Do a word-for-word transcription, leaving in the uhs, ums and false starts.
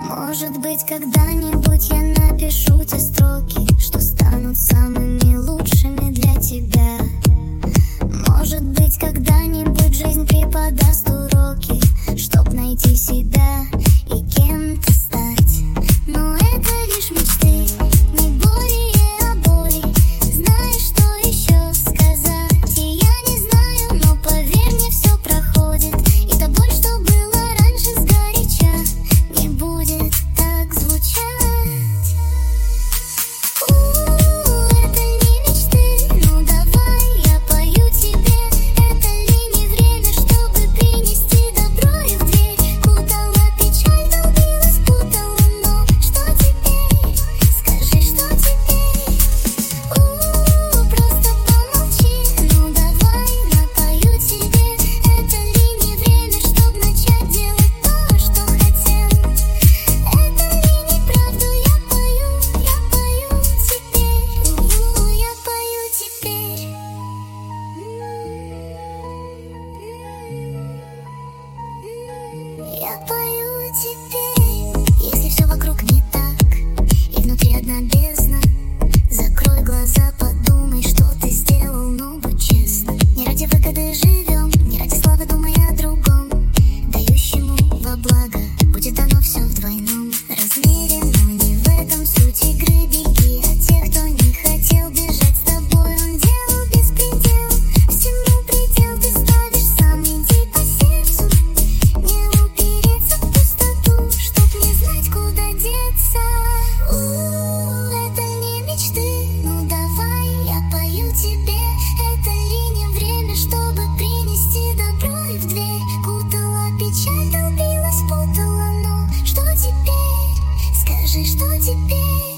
Может быть, когда-нибудь я напишу те строки, что станут самыми лучшими для тебя. Может быть, когда-нибудь жизнь преподаст уроки, чтоб найти себя и кем-то стать. Но это лишь мечты, не более о боли. Знаешь, что еще сказать? И я не знаю, но поверь мне, все проходит. И та боль, что была раньше сгоряча, не будет так звучать. У-у-у, это не мечты, ну давай я пою тебе. Это ли не время, чтобы принести добро и в дверь? Кутала печаль, долбилась, путала, но что теперь? Скажи, что теперь? У-у-у, просто помолчи, ну давай напою тебе. Это ли не время, чтобы начать делать то, что хотел? Это ли не правду я пою, я пою теперь? У-у-у, я пою теперь. Я пою теперь. Если все вокруг не так, и внутри одна бездна, закрой глаза, подумай, что ты сделал, но будь честно. Не ради выгоды живем, не ради славы, думай о другом, дающему во благо. Будет оно все в двойном размере, но не в этом суть игры. Беги от тех, кто не хотел бежать с тобой, он делал беспредел. Всему предел ты ставишь сам, иди по сердцу. Не упереться в пустоту, чтоб не знать, куда деться. У-у-у, это не мечты, ну давай я пою тебе. Это ли не время, чтобы принести добро и в дверь? Кутала печаль, долбилась, путала, но что теперь? Скажи, что теперь?